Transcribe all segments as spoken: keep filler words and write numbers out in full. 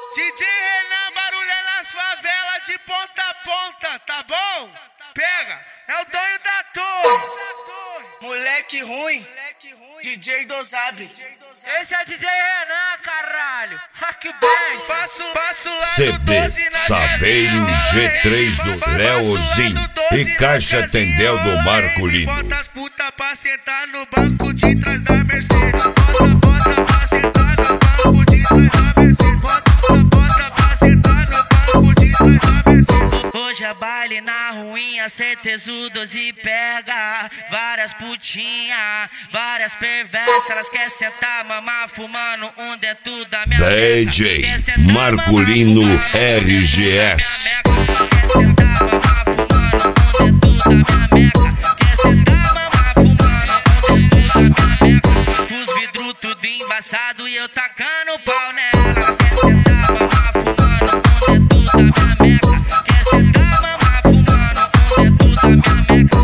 D J Renan barulha nas favelas de ponta a ponta, tá bom? Pega, é o dono da torre. Moleque ruim, D J Dosabre. Esse é D J Renan, caralho. Hack bem. Passo, passo lá C no D doze nas Saveiro casinhas, G três do Leozinho e Caixa Tendel do Marculino. Bota as puta pra sentar no banco de trás da Mercedes. Bota, bota pra sentar no banco de trás da Mercedes. Bota, bota pra sentar no banco de trás da Mercedes. Hoje é baile na ruinha, certezudos e pega várias putinha, várias perversas. Elas querem sentar, mamar, fumando um dentro da minha D J Marculino R G S. Quer sentar, mamar, fumando um dentro da minha meca. Quer sentar, mamar, fumando um dentro da minha meca. Os vidros tudo embaçado e eu tacando pau nela. Elas querem sentar, mamar, fumando um dentro da minha meca. Quer sentar, mamar, fumando um dentro da minha meca.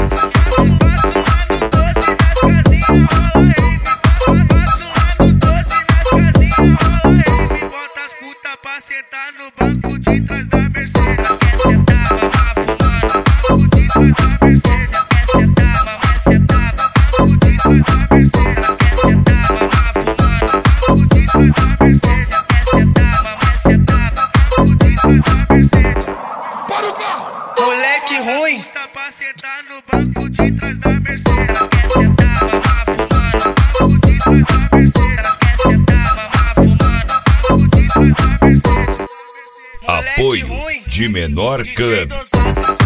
Pra sentar no banco de trás da Mercedes. Quer sentar, mamar, fumando banco de trás da Mercedes. Quer sentar, mamar, sentar banco de trás da Mercedes. Quer sentar, mamar, fumando banco de trás da Mercedes. Quer sentar, mamar, sentar banco de trás da Mercedes. Para o carro! Moleque ruim. Pra sentar no banco de trás da Mercedes. Quer sentar, mamar, fumando banco de trás da Mercedes. Quer sentar, mamar, fumando banco de trás da Mercedes. Apoio de Menor Club.